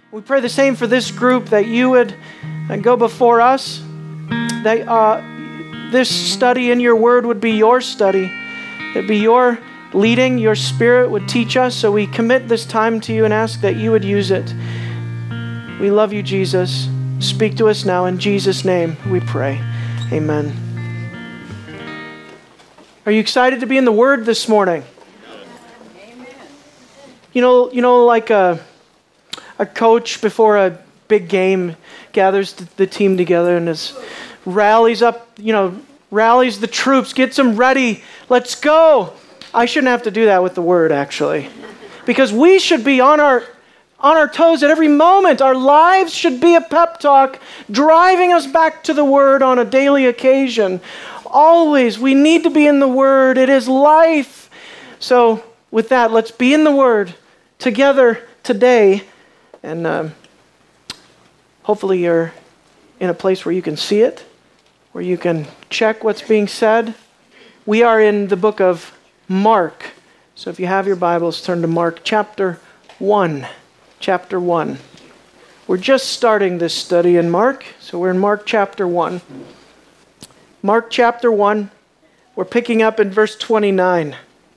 We pray the same for this group, that you would go before us, that this study in your word would be your study. It'd be your leading, your Spirit would teach us. So we commit this time to you and ask that you would use it. We love you, Jesus. Speak to us now. In Jesus' name we pray. Amen. Are you excited to be in the Word this morning? Amen. You know, like a coach before a big game gathers the team together and just rallies the troops, gets them ready. Let's go. I shouldn't have to do that with the Word, actually, because we should be on our toes at every moment. Our lives should be a pep talk, driving us back to the Word on a daily occasion. Always, we need to be in the Word. It is life. So with that, let's be in the Word together today. And hopefully you're in a place where you can see it, where you can check what's being said. We are in the book of Mark. So if you have your Bibles, turn to Mark chapter 1. Chapter 1. We're just starting this study in Mark, so we're in Mark chapter 1. Mark chapter 1, we're picking up in verse 29.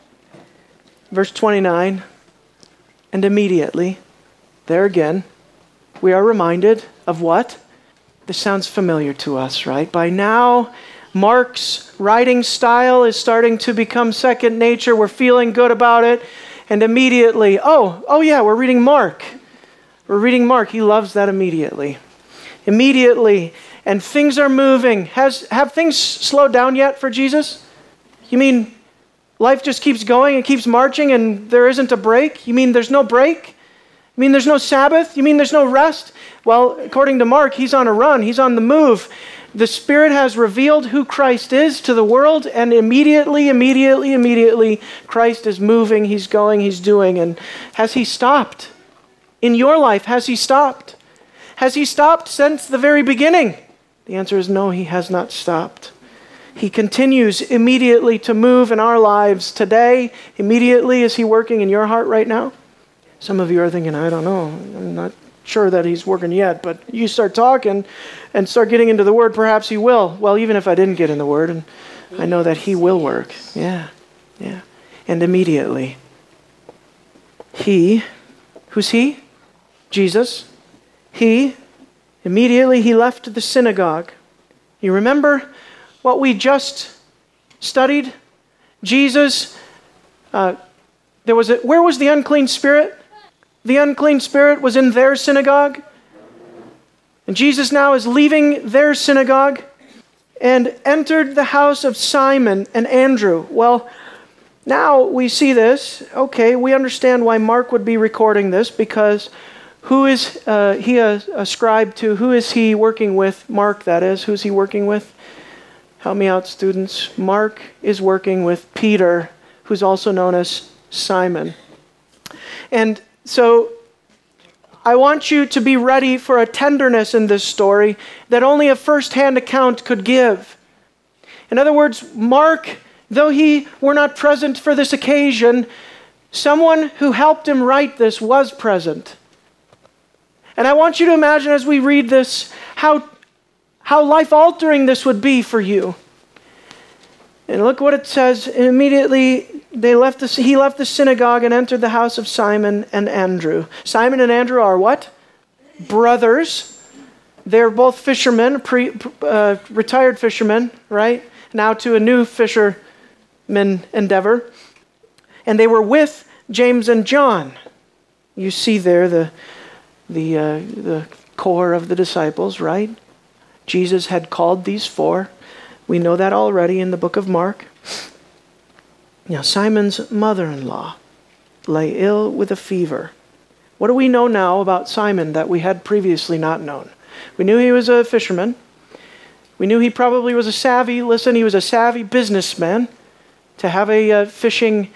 Verse 29, and immediately, there again, we are reminded of what? This sounds familiar to us, right? By now, Mark's writing style is starting to become second nature. We're feeling good about it. And immediately, oh yeah, we're reading Mark. We're reading Mark. He loves that immediately. Immediately, and things are moving. Have things slowed down yet for Jesus? You mean life just keeps going and keeps marching and there isn't a break? You mean there's no break? You mean there's no Sabbath? You mean there's no rest? Well, according to Mark, he's on a run. He's on the move. The Spirit has revealed who Christ is to the world, and immediately, Christ is moving, he's going, he's doing. And has he stopped? In your life, has he stopped? Has he stopped since the very beginning? The answer is no, he has not stopped. He continues immediately to move in our lives today. Immediately, is he working in your heart right now? Some of you are thinking, I don't know, I'm not sure that he's working yet, but you start talking and start getting into the Word, perhaps he will. Well, even if I didn't get in the Word, and I know that he will work. Yeah. And immediately, who's he? Jesus. Immediately he left the synagogue. You remember what we just studied? Jesus, where was the unclean spirit? The unclean spirit was in their synagogue. And Jesus now is leaving their synagogue and entered the house of Simon and Andrew. Well, now we see this. Okay, we understand why Mark would be recording this, because who is he ascribed to? Who is he working with? Mark, that is. Who's he working with? Help me out, students. Mark is working with Peter, who's also known as Simon. And so I want you to be ready for a tenderness in this story that only a first-hand account could give. In other words, Mark, though he were not present for this occasion, someone who helped him write this was present. And I want you to imagine as we read this, how life-altering this would be for you. And look what it says. Immediately he left the synagogue and entered the house of Simon and Andrew. Simon and Andrew are what? Brothers. They're both fishermen, retired fishermen, right? Now to a new fisherman endeavor. And they were with James and John. You see there the core of the disciples, right? Jesus had called these four. We know that already in the book of Mark. Now, Simon's mother-in-law lay ill with a fever. What do we know now about Simon that we had previously not known? We knew he was a fisherman. We knew he probably was he was a savvy businessman. To have a fishing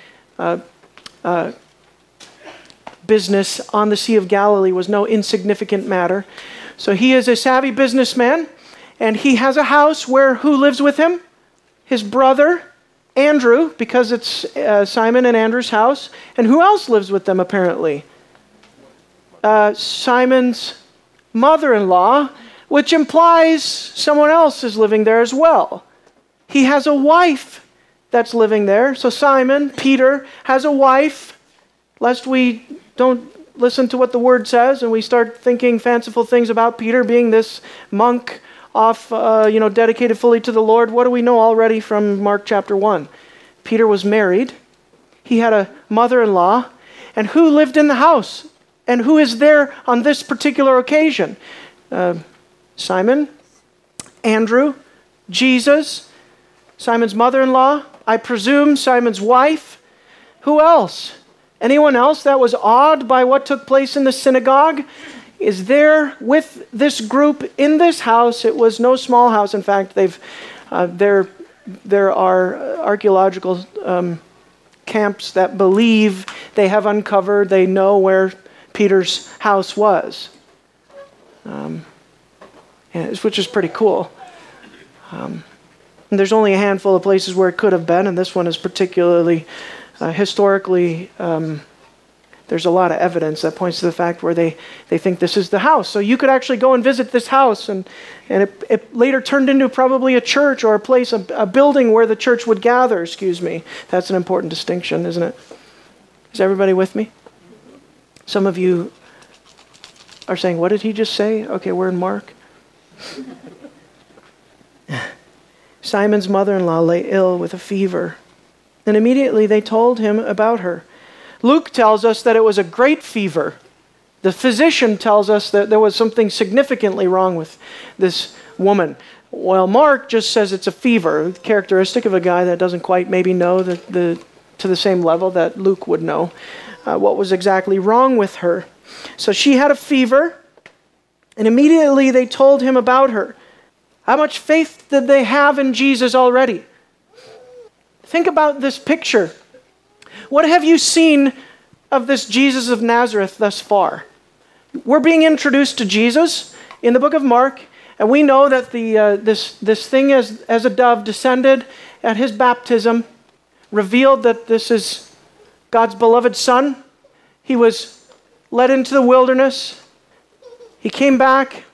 business on the Sea of Galilee was no insignificant matter. So he is a savvy businessman, and he has a house where who lives with him? His brother, Andrew, because it's Simon and Andrew's house. And who else lives with them apparently? Simon's mother-in-law, which implies someone else is living there as well. He has a wife that's living there. So Simon, Peter, has a wife, lest we don't listen to what the word says and we start thinking fanciful things about Peter being this monk off, dedicated fully to the Lord. What do we know already from Mark chapter 1? Peter was married. He had a mother-in-law. And who lived in the house? And who is there on this particular occasion? Simon, Andrew, Jesus, Simon's mother-in-law, I presume Simon's wife. Who else? Anyone else that was awed by what took place in the synagogue is there with this group in this house. It was no small house. In fact, there are archaeological camps that believe they have uncovered, they know where Peter's house was, which is pretty cool. And there's only a handful of places where it could have been, and this one is particularly historically, there's a lot of evidence that points to the fact where they think this is the house. So you could actually go and visit this house, and it later turned into probably a church or a place, a building where the church would gather, That's an important distinction, isn't it? Is everybody with me? Some of you are saying, what did he just say? Okay, we're in Mark. Simon's mother-in-law lay ill with a fever, and immediately they told him about her. Luke tells us that it was a great fever. The physician tells us that there was something significantly wrong with this woman. Well, Mark just says it's a fever, characteristic of a guy that doesn't quite maybe know to the same level that Luke would know what was exactly wrong with her. So she had a fever, and immediately they told him about her. How much faith did they have in Jesus already? Think about this picture. What have you seen of this Jesus of Nazareth thus far? We're being introduced to Jesus in the book of Mark, and we know that this thing as a dove descended at his baptism, revealed that this is God's beloved Son. He was led into the wilderness. He came back.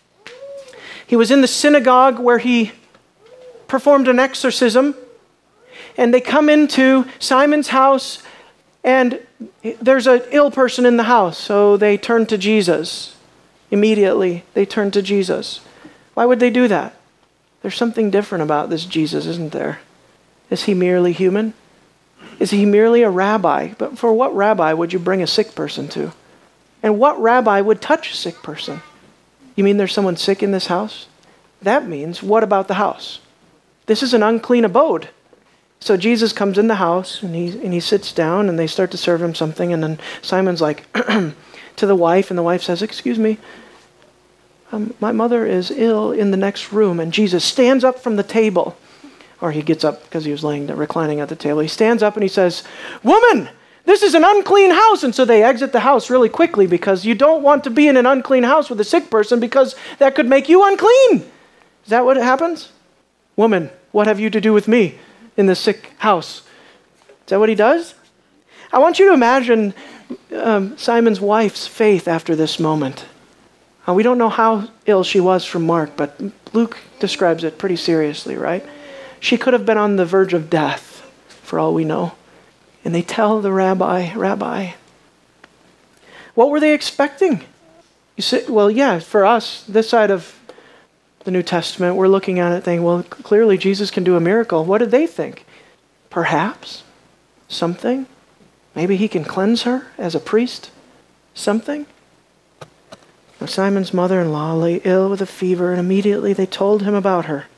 He was in the synagogue where he performed an exorcism. And they come into Simon's house, and there's an ill person in the house. So they turn to Jesus. Immediately, they turn to Jesus. Why would they do that? There's something different about this Jesus, isn't there? Is he merely human? Is he merely a rabbi? But for what rabbi would you bring a sick person to? And what rabbi would touch a sick person? You mean there's someone sick in this house? That means, what about the house? This is an unclean abode. So Jesus comes in the house, and he sits down, and they start to serve him something, and then Simon's like, to the wife, and the wife says, excuse me, my mother is ill in the next room. And Jesus stands up from the table, or he gets up because he was reclining at the table. He stands up and he says, woman, this is an unclean house. And so they exit the house really quickly, because you don't want to be in an unclean house with a sick person, because that could make you unclean. Is that what happens? Woman, what have you to do with me in this sick house? Is that what he does? I want you to imagine Simon's wife's faith after this moment. We don't know how ill she was from Mark, but Luke describes it pretty seriously, right? She could have been on the verge of death, for all we know. And they tell the Rabbi, what were they expecting? You say, well, yeah, for us, this side of the New Testament, we're looking at it thinking, well, clearly Jesus can do a miracle. What did they think? Perhaps something? Maybe he can cleanse her as a priest? Something? Now, Simon's mother-in-law lay ill with a fever, and immediately they told him about her.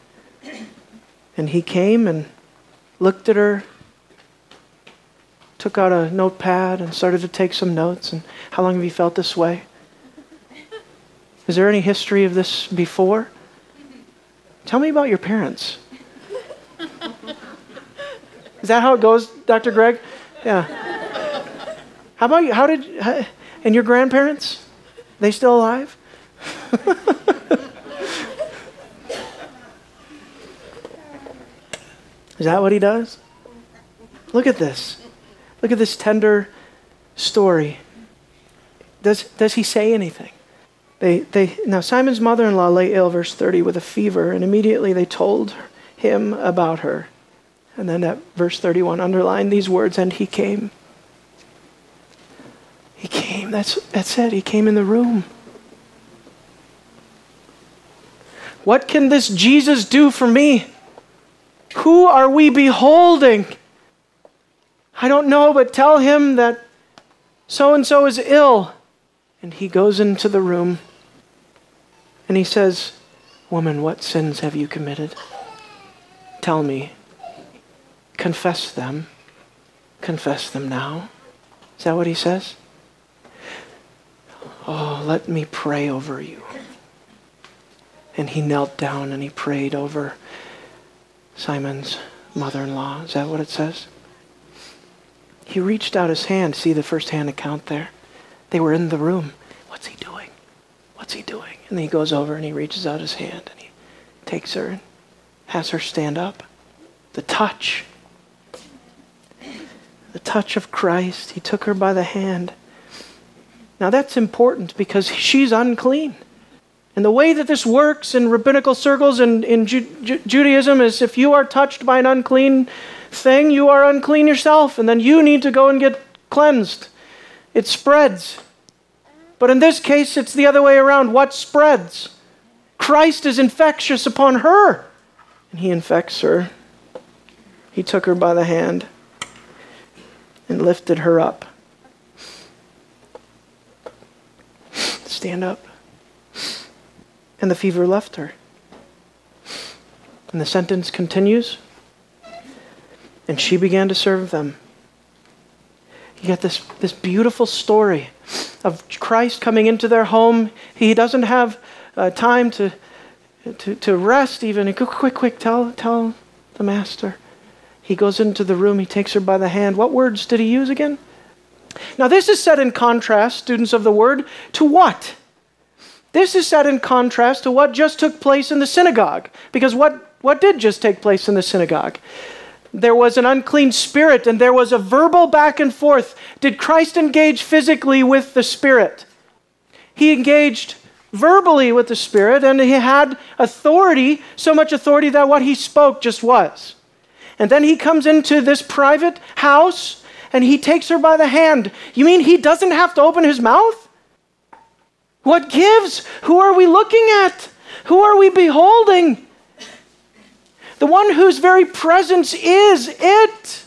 And he came and looked at her, took out a notepad and started to take some notes. And how long have you felt this way? Is there any history of this before? Tell me about your parents. Is that how it goes, Dr. Greg? Yeah. How about you? And your grandparents? They still alive? Is that what he does? Look at this. Look at this tender story. Does he say anything? Now Simon's mother-in-law lay ill, verse 30, with a fever, and immediately they told him about her. And then at verse 31, underline these words, and he came. He came, that's it, he came in the room. What can this Jesus do for me? Who are we beholding? I don't know, but tell him that so-and-so is ill. And he goes into the room and he says, woman, what sins have you committed? Tell me. Confess them. Confess them now. Is that what he says? Oh, let me pray over you. And he knelt down and he prayed over Simon's mother-in-law. Is that what it says? He reached out his hand. See the first-hand account there? They were in the room. What's he doing? What's he doing? And then he goes over and he reaches out his hand and he takes her and has her stand up. The touch of Christ. He took her by the hand. Now that's important because she's unclean. And the way that this works in rabbinical circles and in Judaism is if you are touched by an unclean thing, you are unclean yourself, and then you need to go and get cleansed. It spreads. But in this case, it's the other way around. What spreads? Christ is infectious upon her, and he infects her. He took her by the hand and lifted her up. Stand up. And the fever left her. And the sentence continues. And she began to serve them. You get this beautiful story of Christ coming into their home. He doesn't have time to rest even. Quick, tell the master. He goes into the room. He takes her by the hand. What words did he use again? Now this is set in contrast, students of the word, to what? This is set in contrast to what just took place in the synagogue. Because what did just take place in the synagogue? There was an unclean spirit and there was a verbal back and forth. Did Christ engage physically with the spirit? He engaged verbally with the spirit, and he had authority, so much authority that what he spoke just was. And then he comes into this private house and he takes her by the hand. You mean he doesn't have to open his mouth? What gives? Who are we looking at? Who are we beholding? The one whose very presence is it.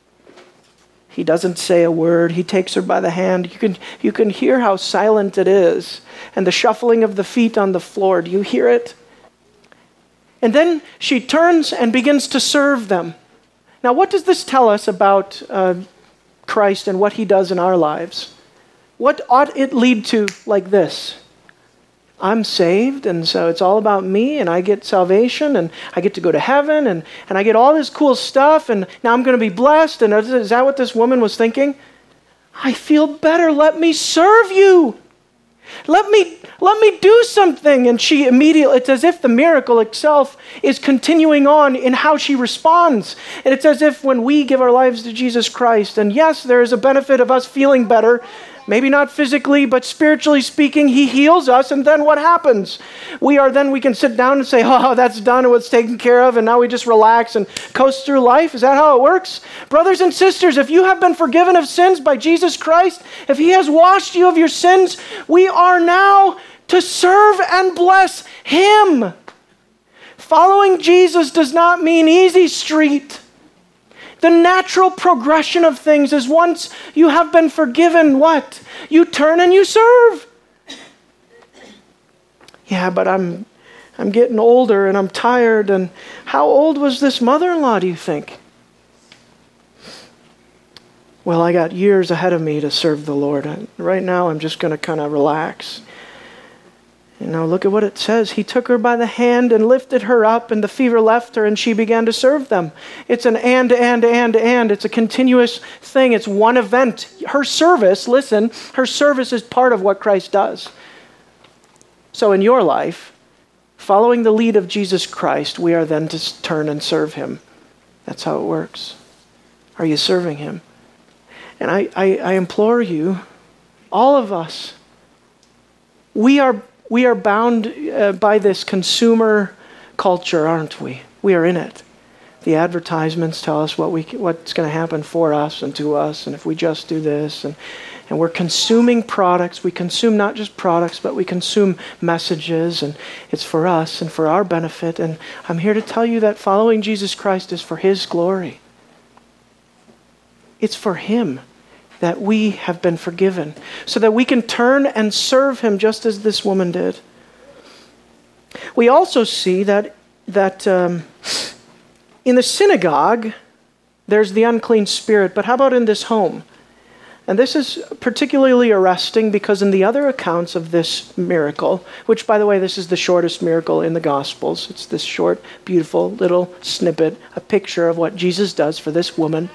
He doesn't say a word. He takes her by the hand. You can hear how silent it is. And the shuffling of the feet on the floor. Do you hear it? And then she turns and begins to serve them. Now, what does this tell us about Christ and what he does in our lives? What ought it lead to like this? I'm saved, and so it's all about me, and I get salvation, and I get to go to heaven, and I get all this cool stuff, and now I'm going to be blessed. And is that what this woman was thinking? I feel better. Let me serve you. Let me do something. And she immediately, it's as if the miracle itself is continuing on in how she responds. And it's as if when we give our lives to Jesus Christ, and yes, there is a benefit of us feeling better, maybe not physically, but spiritually speaking, he heals us. And then what happens? We can sit down and say, oh, that's done. It was taken care of. And now we just relax and coast through life. Is that how it works? Brothers and sisters, if you have been forgiven of sins by Jesus Christ, if he has washed you of your sins, we are now to serve and bless him. Following Jesus does not mean easy street. The natural progression of things is once you have been forgiven, what? You turn and you serve. Yeah, but I'm getting older and I'm tired. And how old was this mother-in-law, do you think? Well, I got years ahead of me to serve the Lord. Right now, I'm just going to kind of relax. And now look at what it says. He took her by the hand and lifted her up, and the fever left her, and she began to serve them. It's an and. It's a continuous thing. It's one event. Her service, listen, her service is part of what Christ does. So in your life, following the lead of Jesus Christ, we are then to turn and serve him. That's how it works. Are you serving him? And I implore you, all of us, We are bound by this consumer culture, aren't we? We are in it. The advertisements tell us what's going to happen for us and to us, and if we just do this, and we're consuming products. We consume not just products, but we consume messages, and it's for us and for our benefit. And I'm here to tell you that following Jesus Christ is for His glory. It's for Him that we have been forgiven, so that we can turn and serve Him just as this woman did. We also see that in the synagogue, there's the unclean spirit, but how about in this home? And this is particularly arresting because in the other accounts of this miracle, which, by the way, this is the shortest miracle in the Gospels. It's this short, beautiful little snippet, a picture of what Jesus does for this woman.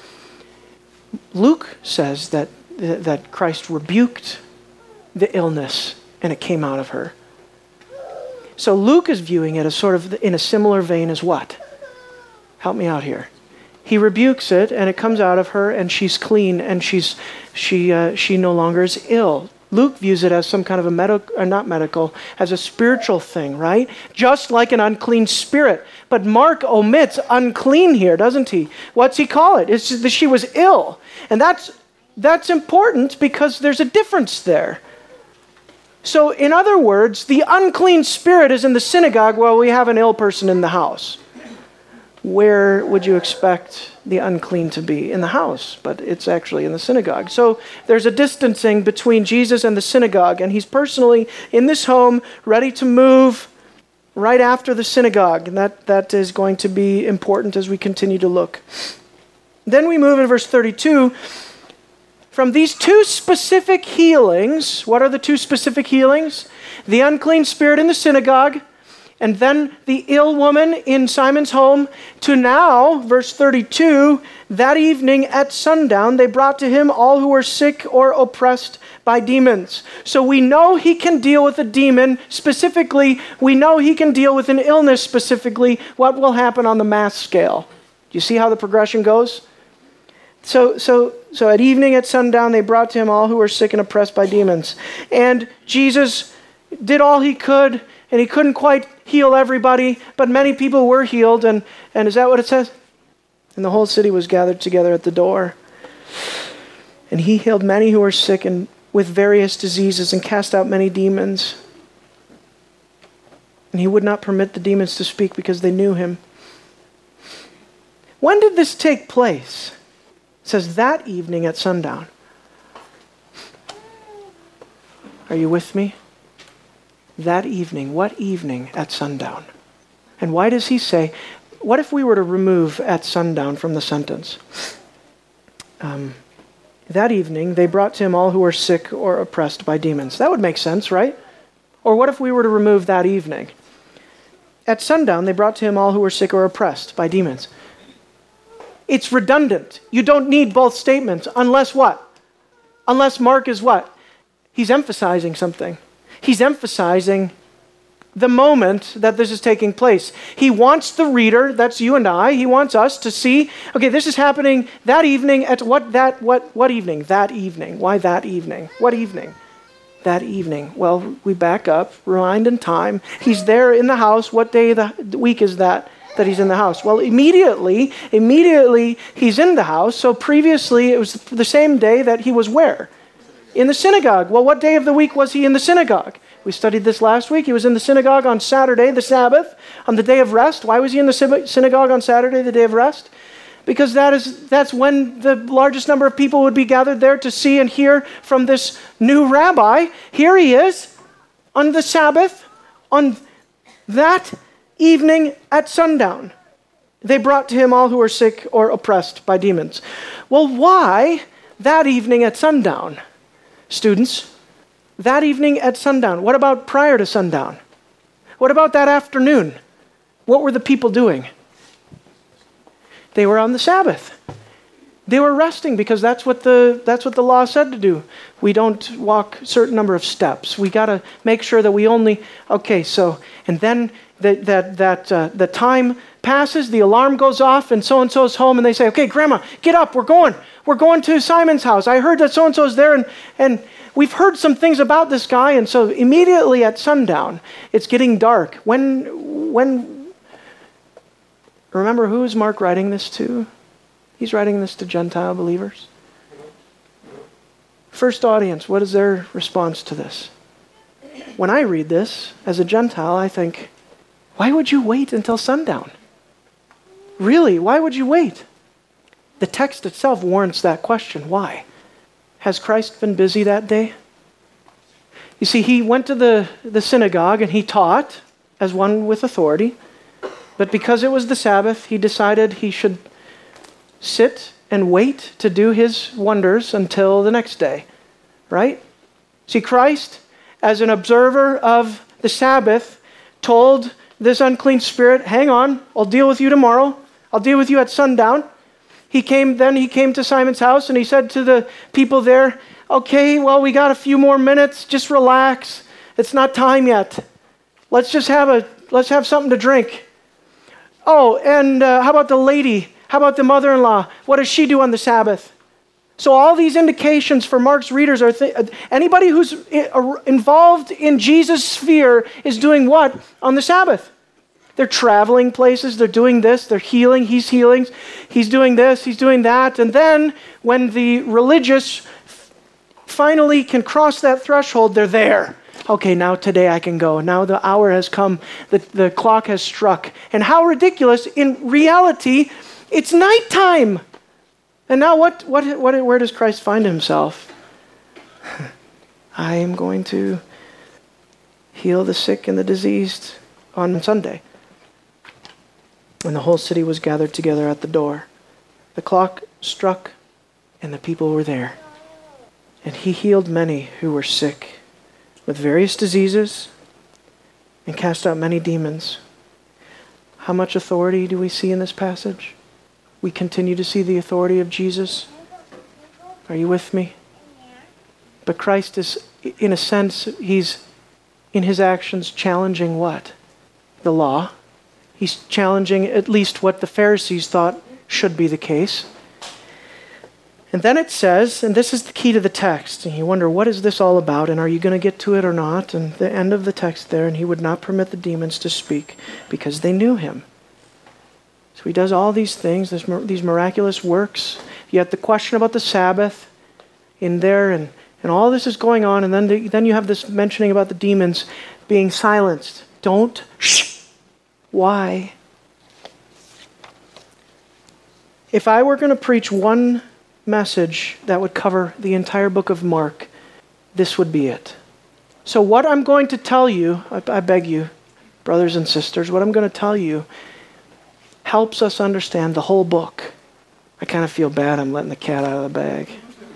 Luke says that Christ rebuked the illness and it came out of her. So Luke is viewing it as sort of in a similar vein as what? Help me out here. He rebukes it, and it comes out of her, and she's clean, and she no longer is ill. Luke views it as some kind of as a spiritual thing, right? Just like an unclean spirit. But Mark omits unclean here, doesn't he? What's he call it? It's just that she was ill. And that's important because there's a difference there. So in other words, the unclean spirit is in the synagogue while we have an ill person in the house. Where would you expect the unclean to be? In the house, but it's actually in the synagogue. So there's a distancing between Jesus and the synagogue, and he's personally in this home, ready to move right after the synagogue. And that is going to be important as we continue to look. Then we move in verse 32. From these two specific healings, what are the two specific healings? The unclean spirit in the synagogue, and then the ill woman in Simon's home, to now, verse 32, that evening at sundown, they brought to him all who were sick or oppressed by demons. So we know he can deal with a demon specifically. We know he can deal with an illness specifically. What will happen on the mass scale? Do you see how the progression goes? So at evening at sundown, they brought to him all who were sick and oppressed by demons. And Jesus did all he could, and he couldn't quite heal everybody, but many people were healed. And is that what it says? And the whole city was gathered together at the door. And he healed many who were sick and with various diseases and cast out many demons. And he would not permit the demons to speak because they knew him. When did this take place? It says that evening at sundown. Are you with me? That evening. What evening at sundown? And why does he say, what if we were to remove at sundown from the sentence? That evening they brought to him all who were sick or oppressed by demons. That would make sense, right? Or what if we were to remove that evening? At sundown they brought to him all who were sick or oppressed by demons. It's redundant. You don't need both statements unless what? Unless Mark is what? He's emphasizing something. He's emphasizing the moment that this is taking place. He wants the reader, that's you and I, he wants us to see, okay, this is happening that evening at what evening? That evening. Why that evening? What evening? That evening. Well, we back up, rewind in time. He's there in the house. What day of the week is that he's in the house? Well, immediately he's in the house. So previously it was the same day that he was where? In the synagogue. Well, what day of the week was he in the synagogue? We studied this last week. He was in the synagogue on Saturday, the Sabbath, on the day of rest. Why was he in the synagogue on Saturday, the day of rest? Because that's when the largest number of people would be gathered there to see and hear from this new rabbi. Here he is on the Sabbath, on that evening at sundown. They brought to him all who were sick or oppressed by demons. Well, why that evening at sundown? Students, that evening at sundown. What about prior to sundown? What about that afternoon? What were the people doing? They were on the Sabbath. They were resting because that's what the law said to do. We don't walk a certain number of steps. We got to make sure that we only, and then the time passes, the alarm goes off, and so-and-so's home, and they say, okay, Grandma, get up, we're going to Simon's house. I heard that so-and-so's there, and we've heard some things about this guy, and so immediately at sundown, it's getting dark. When remember, who is Mark writing this to? He's writing this to Gentile believers. First audience, what is their response to this? When I read this as a Gentile, I think, why would you wait until sundown? Really, why would you wait? The text itself warrants that question. Why? Has Christ been busy that day? You see, he went to the synagogue and he taught as one with authority. But because it was the Sabbath, he decided he should sit and wait to do his wonders until the next day. Right? See, Christ, as an observer of the Sabbath, told this unclean spirit, hang on, I'll deal with you tomorrow. I'll deal with you at sundown. He came to Simon's house and he said to the people there, okay, well, we got a few more minutes. Just relax. It's not time yet. Let's have something to drink. Oh, and how about the lady? How about the mother-in-law? What does she do on the Sabbath? So all these indications for Mark's readers are anybody who's involved in Jesus' sphere is doing what on the Sabbath? They're traveling places, they're doing this, they're healing, he's doing this, he's doing that. And then when the religious finally can cross that threshold, they're there. Okay, now today I can go. Now the hour has come, the clock has struck. And how ridiculous, in reality, it's nighttime. And now where does Christ find himself? I am going to heal the sick and the diseased on Sunday. And the whole city was gathered together at the door. The clock struck and the people were there. And he healed many who were sick with various diseases and cast out many demons. How much authority do we see in this passage? We continue to see the authority of Jesus. Are you with me? But Christ is, in a sense, he's in his actions challenging what? The law. He's challenging at least what the Pharisees thought should be the case. And then it says, and this is the key to the text, and you wonder, what is this all about, and are you going to get to it or not? And the end of the text there, and he would not permit the demons to speak because they knew him. So he does all these things, these miraculous works, yet the question about the Sabbath in there, and all this is going on, and then you have this mentioning about the demons being silenced. Don't, shh. Why? If I were going to preach one message that would cover the entire book of Mark, this would be it. So what I'm going to tell you, I beg you, brothers and sisters, what I'm going to tell you helps us understand the whole book. I kind of feel bad I'm letting the cat out of the bag.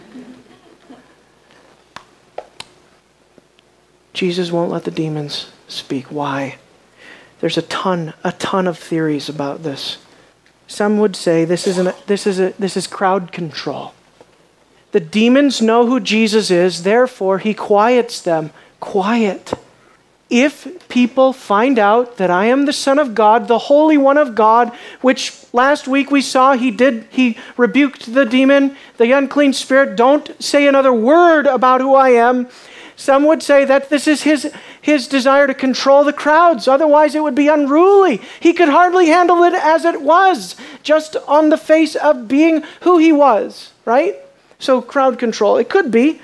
Jesus won't let the demons speak. Why? There's a ton of theories about this. Some would say this is crowd control. The demons know who Jesus is, therefore he quiets them. Quiet. If people find out that I am the Son of God, the Holy One of God, which last week we saw he rebuked the demon, the unclean spirit, don't say another word about who I am. Some would say that this is his desire to control the crowds. Otherwise, it would be unruly. He could hardly handle it as it was, just on the face of being who he was, right? So crowd control. It could be.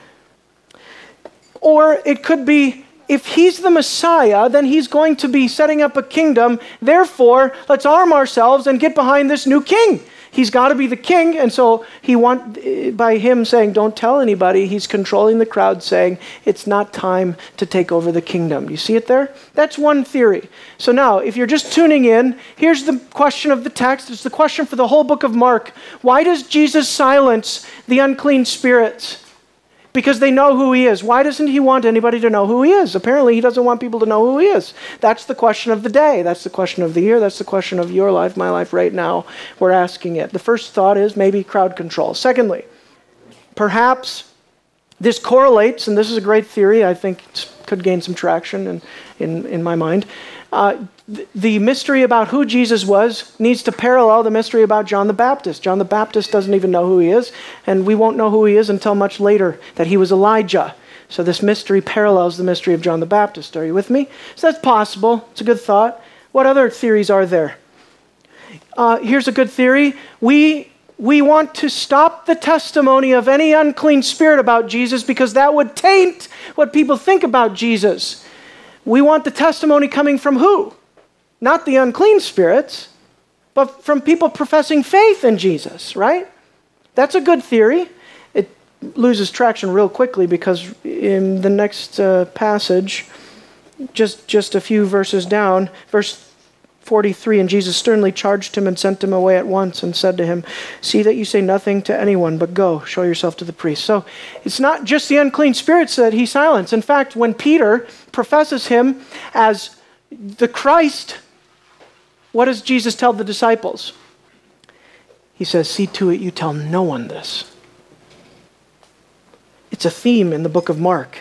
Or it could be, if he's the Messiah, then he's going to be setting up a kingdom. Therefore, let's arm ourselves and get behind this new king. He's got to be the king, and so by him saying, don't tell anybody, he's controlling the crowd, saying, it's not time to take over the kingdom. You see it there? That's one theory. So now, if you're just tuning in, here's the question of the text. It's the question for the whole book of Mark. Why does Jesus silence the unclean spirits? Because they know who he is. Why doesn't he want anybody to know who he is? Apparently, he doesn't want people to know who he is. That's the question of the day. That's the question of the year. That's the question of your life, my life right now. We're asking it. The first thought is maybe crowd control. Secondly, perhaps this correlates, and this is a great theory, I think could gain some traction in my mind. The mystery about who Jesus was needs to parallel the mystery about John the Baptist. John the Baptist doesn't even know who he is, and we won't know who he is until much later, that he was Elijah. So this mystery parallels the mystery of John the Baptist. Are you with me? So that's possible. It's a good thought. What other theories are there? Here's a good theory. We want to stop the testimony of any unclean spirit about Jesus because that would taint what people think about Jesus. We want the testimony coming from who? Not the unclean spirits, but from people professing faith in Jesus, right? That's a good theory. It loses traction real quickly because in the next passage, just a few verses down, verse 43, and Jesus sternly charged him and sent him away at once and said to him, see that you say nothing to anyone, but go, show yourself to the priest. So it's not just the unclean spirits that he silenced. In fact, when Peter professes him as the Christ, what does Jesus tell the disciples? He says, see to it you tell no one this. It's a theme in the book of Mark.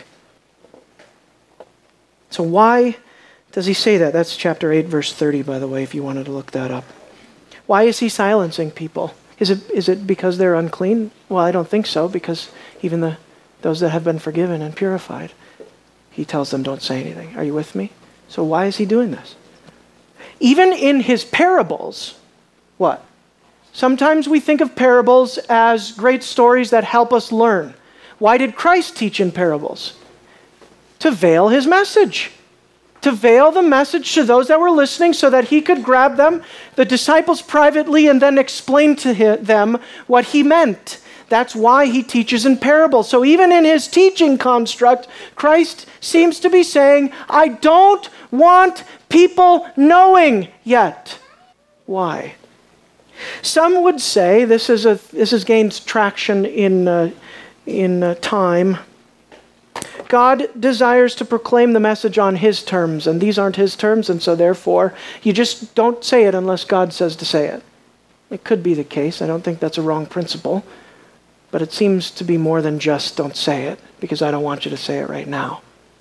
So why does he say that? That's chapter 8, verse 30, by the way, if you wanted to look that up. Why is he silencing people? Is it because they're unclean? Well, I don't think so, because even those that have been forgiven and purified, he tells them don't say anything. Are you with me? So why is he doing this? Even in his parables, what? Sometimes we think of parables as great stories that help us learn. Why did Christ teach in parables? To veil his message. To veil the message to those that were listening so that he could grab them, the disciples privately, and then explain to them what he meant. That's why he teaches in parables. So even in his teaching construct, Christ seems to be saying, I don't want people knowing yet. Why? Some would say, this has gained traction in time. God desires to proclaim the message on his terms, and these aren't his terms, and so therefore, you just don't say it unless God says to say it. It could be the case. I don't think that's a wrong principle, but it seems to be more than just don't say it, because I don't want you to say it right now.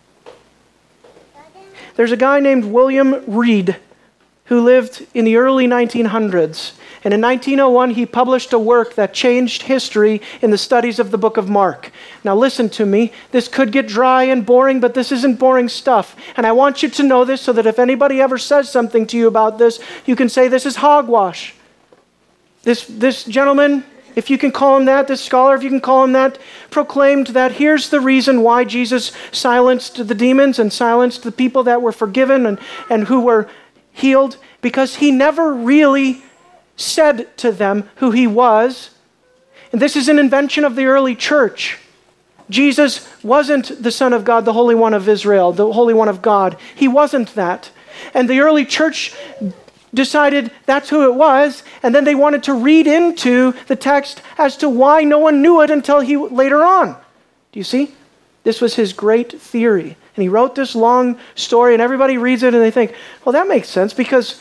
There's a guy named William Reed who lived in the early 1900s. And in 1901, he published a work that changed history in the studies of the book of Mark. Now listen to me. This could get dry and boring, but this isn't boring stuff. And I want you to know this so that if anybody ever says something to you about this, you can say this is hogwash. This gentleman, if you can call him that, this scholar, if you can call him that, proclaimed that here's the reason why Jesus silenced the demons and silenced the people that were forgiven and who were healed, because he never really said to them who he was. And this is an invention of the early church. Jesus wasn't the Son of God, the Holy One of Israel, the Holy One of God. He wasn't that. And the early church decided that's who it was, and then they wanted to read into the text as to why no one knew it until later on. Do you see? This was his great theory. And he wrote this long story, and everybody reads it, and they think, well, that makes sense, because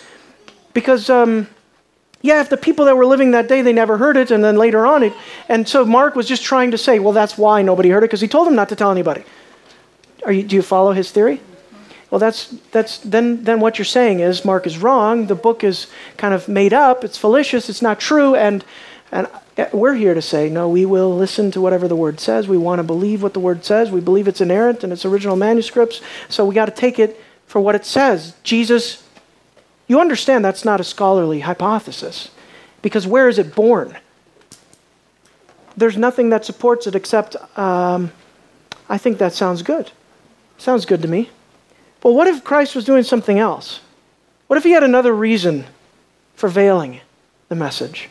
if the people that were living that day, they never heard it, and then later on and so Mark was just trying to say, well, that's why nobody heard it, because he told them not to tell anybody. Do you follow his theory? Well, then what you're saying is Mark is wrong, the book is kind of made up, it's fallacious, it's not true, and we're here to say, no, we will listen to whatever the Word says. We want to believe what the Word says. We believe it's inerrant in its original manuscripts, so we got to take it for what it says. Jesus, you understand that's not a scholarly hypothesis, because where is it born? There's nothing that supports it except, I think that sounds good. Sounds good to me. Well, what if Christ was doing something else? What if he had another reason for veiling the message?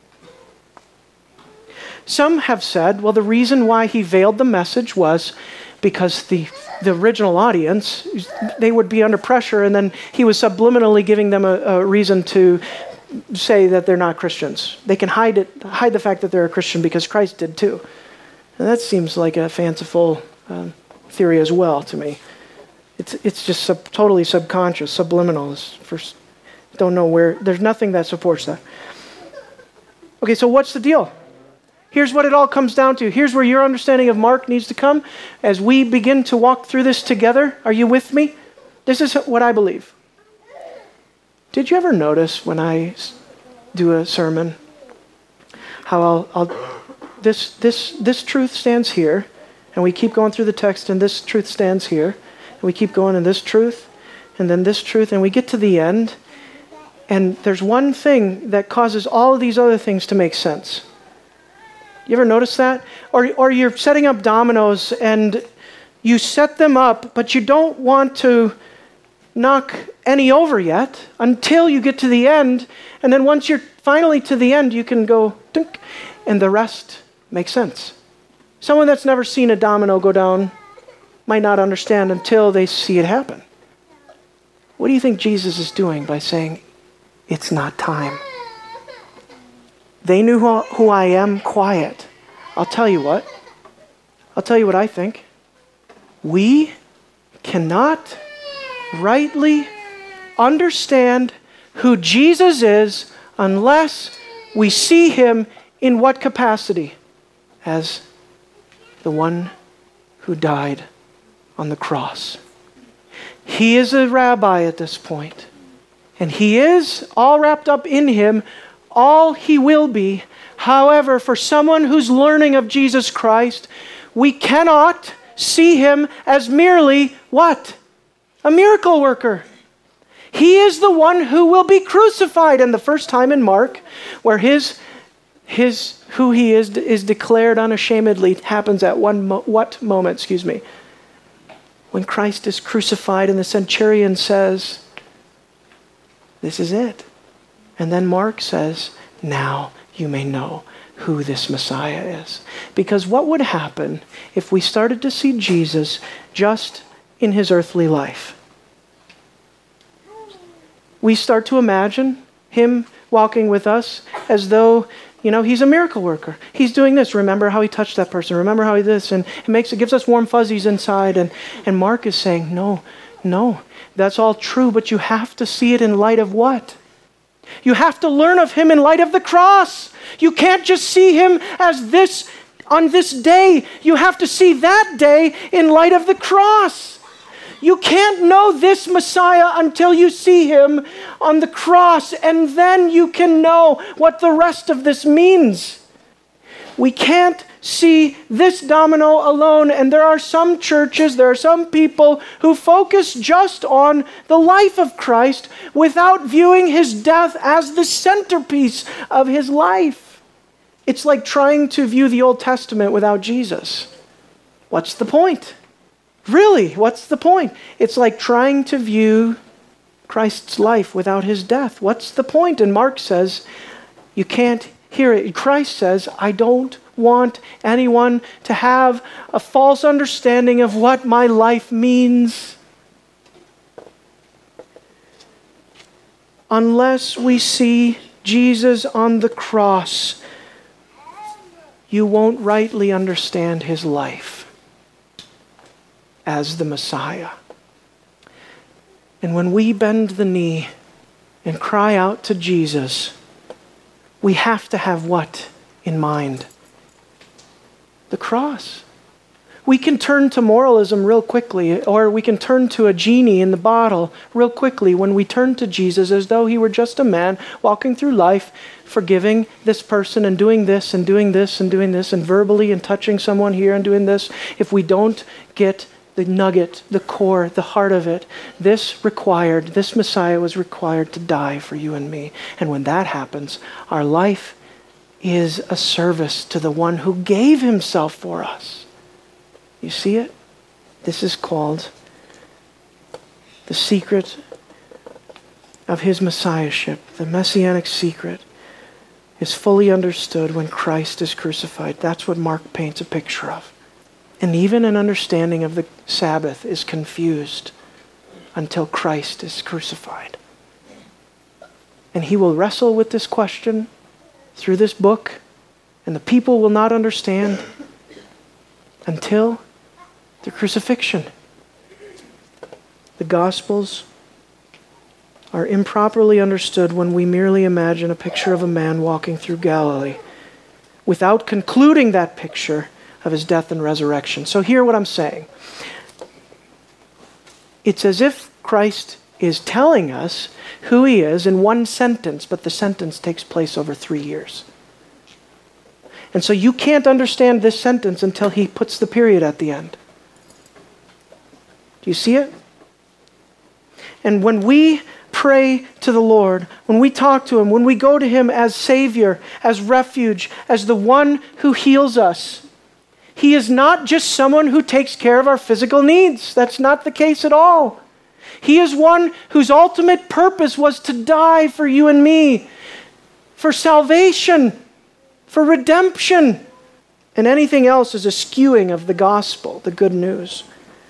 Some have said, well, the reason why he veiled the message was because the original audience, they would be under pressure, and then he was subliminally giving them a reason to say that they're not Christians. They can hide the fact that they're a Christian because Christ did too. And that seems like a fanciful theory as well to me. It's just totally subconscious, subliminal. Don't know where. There's nothing that supports that. Okay, so what's the deal? Here's what it all comes down to. Here's where your understanding of Mark needs to come as we begin to walk through this together. Are you with me? This is what I believe. Did you ever notice when I do a sermon how this truth stands here And we keep going through the text, and this truth stands here. And we keep going in this truth, and then this truth, and we get to the end, and there's one thing that causes all of these other things to make sense. You ever notice that? Or you're setting up dominoes, and you set them up, but you don't want to knock any over yet until you get to the end. And then once you're finally to the end, you can go, dunk, and the rest makes sense. Someone that's never seen a domino go down might not understand until they see it happen. What do you think Jesus is doing by saying, it's not time? They knew who I am, quiet. I'll tell you what I think. We cannot rightly understand who Jesus is unless we see him in what capacity? As the one who died on the cross. He is a rabbi at this point, and he is all wrapped up in him, all he will be. However, for someone who's learning of Jesus Christ, we cannot see him as merely what? A miracle worker. He is the one who will be crucified. And the first time in Mark, where his who he is declared unashamedly, happens at what moment? When Christ is crucified, and the centurion says, this is it. And then Mark says, now you may know who this Messiah is. Because what would happen if we started to see Jesus just in his earthly life? We start to imagine him walking with us as though, he's a miracle worker. He's doing this. Remember how he touched that person. Remember how he did this. And it gives us warm fuzzies inside. And Mark is saying, no, that's all true, but you have to see it in light of what? You have to learn of him in light of the cross. You can't just see him as this on this day. You have to see that day in light of the cross. You can't know this Messiah until you see him on the cross, and then you can know what the rest of this means. We can't see this domino alone, and there are some churches, there are some people who focus just on the life of Christ without viewing his death as the centerpiece of his life. It's like trying to view the Old Testament without Jesus. What's the point? Really, what's the point? It's like trying to view Christ's life without his death. What's the point? And Mark says, you can't hear it. Christ says, I don't want anyone to have a false understanding of what my life means. Unless we see Jesus on the cross, you won't rightly understand his life as the Messiah. And when we bend the knee and cry out to Jesus, we have to have what in mind? The cross. We can turn to moralism real quickly, or we can turn to a genie in the bottle real quickly when we turn to Jesus as though he were just a man walking through life, forgiving this person and doing this and doing this and doing this and verbally and touching someone here and doing this. If we don't get the nugget, the core, the heart of it, this Messiah was required to die for you and me. And when that happens, our life is a service to the one who gave himself for us. You see it? This is called the secret of his messiahship. The messianic secret is fully understood when Christ is crucified. That's what Mark paints a picture of. And even an understanding of the Sabbath is confused until Christ is crucified. And he will wrestle with this question through this book, and the people will not understand until the crucifixion. The Gospels are improperly understood when we merely imagine a picture of a man walking through Galilee without concluding that picture of his death and resurrection. So hear what I'm saying. It's as if Christ is telling us who he is in one sentence, but the sentence takes place over 3 years. And so you can't understand this sentence until he puts the period at the end. Do you see it? And when we pray to the Lord, when we talk to him, when we go to him as Savior, as refuge, as the one who heals us, he is not just someone who takes care of our physical needs. That's not the case at all. He is one whose ultimate purpose was to die for you and me, for salvation, for redemption. And anything else is a skewing of the gospel, the good news.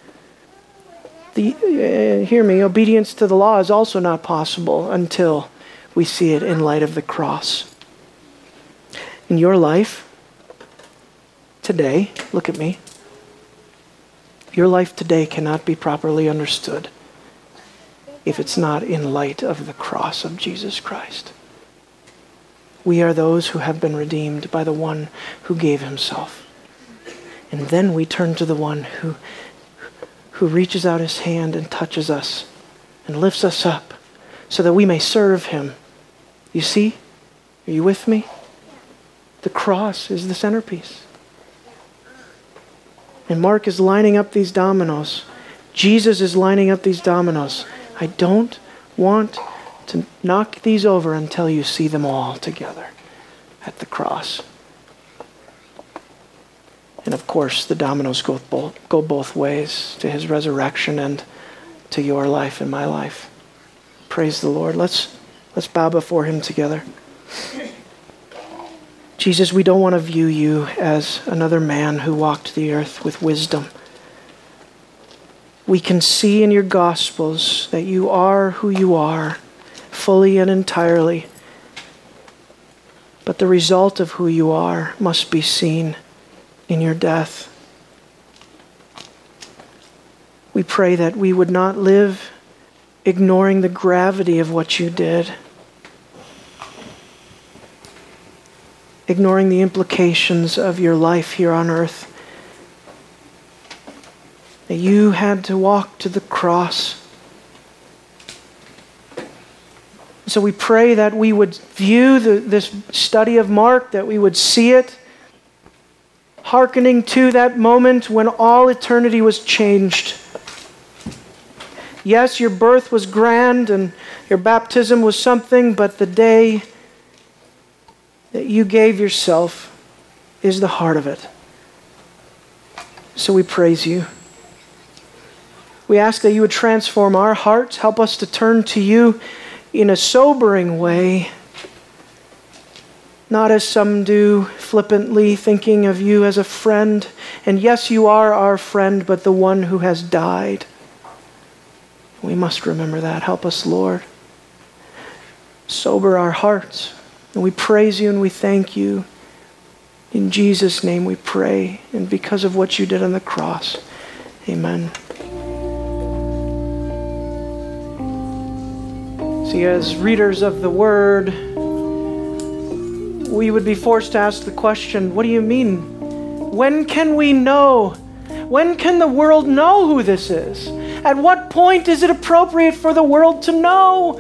Hear me, obedience to the law is also not possible until we see it in light of the cross. In your life today, look at me, your life today cannot be properly understood if it's not in light of the cross of Jesus Christ. We are those who have been redeemed by the one who gave himself. And then we turn to the one who reaches out his hand and touches us and lifts us up so that we may serve him. You see? Are you with me? The cross is the centerpiece. And Mark is lining up these dominoes. Jesus is lining up these dominoes. I don't want to knock these over until you see them all together at the cross. And of course, the dominoes go both ways, to his resurrection and to your life and my life. Praise the Lord. Let's bow before him together. Jesus, we don't want to view you as another man who walked the earth with wisdom. We can see in your Gospels that you are who you are, fully and entirely. But the result of who you are must be seen in your death. We pray that we would not live ignoring the gravity of what you did, ignoring the implications of your life here on earth. That you had to walk to the cross. So we pray that we would view this study of Mark, that we would see it hearkening to that moment when all eternity was changed. Yes, your birth was grand and your baptism was something, but the day that you gave yourself is the heart of it. So we praise you. We ask that you would transform our hearts, help us to turn to you in a sobering way, not as some do, flippantly thinking of you as a friend. And yes, you are our friend, but the one who has died. We must remember that. Help us, Lord. Sober our hearts. And we praise you and we thank you. In Jesus' name we pray. And because of what you did on the cross. Amen. See, as readers of the Word, we would be forced to ask the question, what do you mean? When can we know? When can the world know who this is? At what point is it appropriate for the world to know?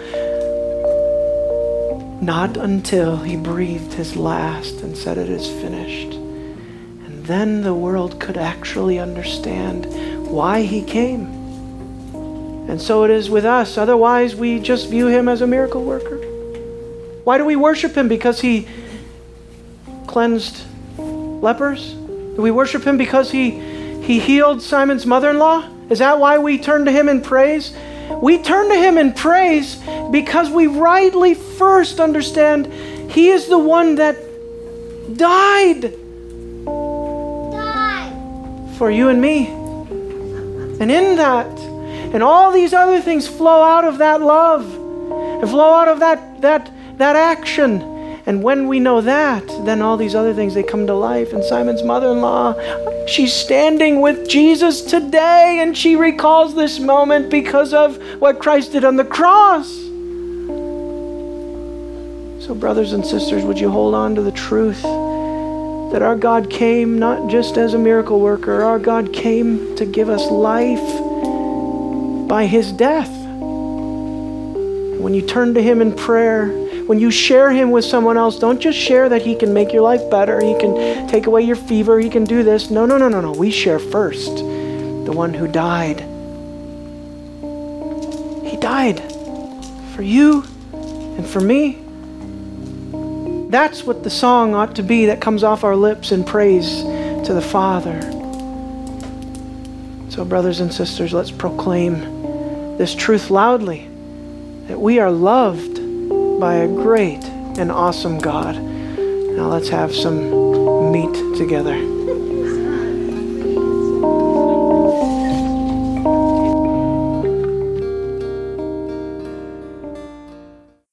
Not until he breathed his last and said it is finished. And then the world could actually understand why he came. And so it is with us. Otherwise, we just view him as a miracle worker. Why do we worship him? Because he cleansed lepers? Do we worship him because he healed Simon's mother-in-law? Is that why we turn to him in praise? We turn to him in praise because we rightly first understand he is the one that died for you and me. And in that, and all these other things flow out of that love and flow out of that action. And when we know that, then all these other things, they come to life. And Simon's mother-in-law, she's standing with Jesus today, and she recalls this moment because of what Christ did on the cross. So brothers and sisters, would you hold on to the truth that our God came not just as a miracle worker, our God came to give us life by his death. When you turn to him in prayer, when you share him with someone else, don't just share that he can make your life better, he can take away your fever, he can do this. No. We share first the one who died. He died for you and for me. That's what the song ought to be that comes off our lips in praise to the Father. So brothers and sisters, let's proclaim this truth loudly, that we are loved by a great and awesome God. Now let's have some meat together.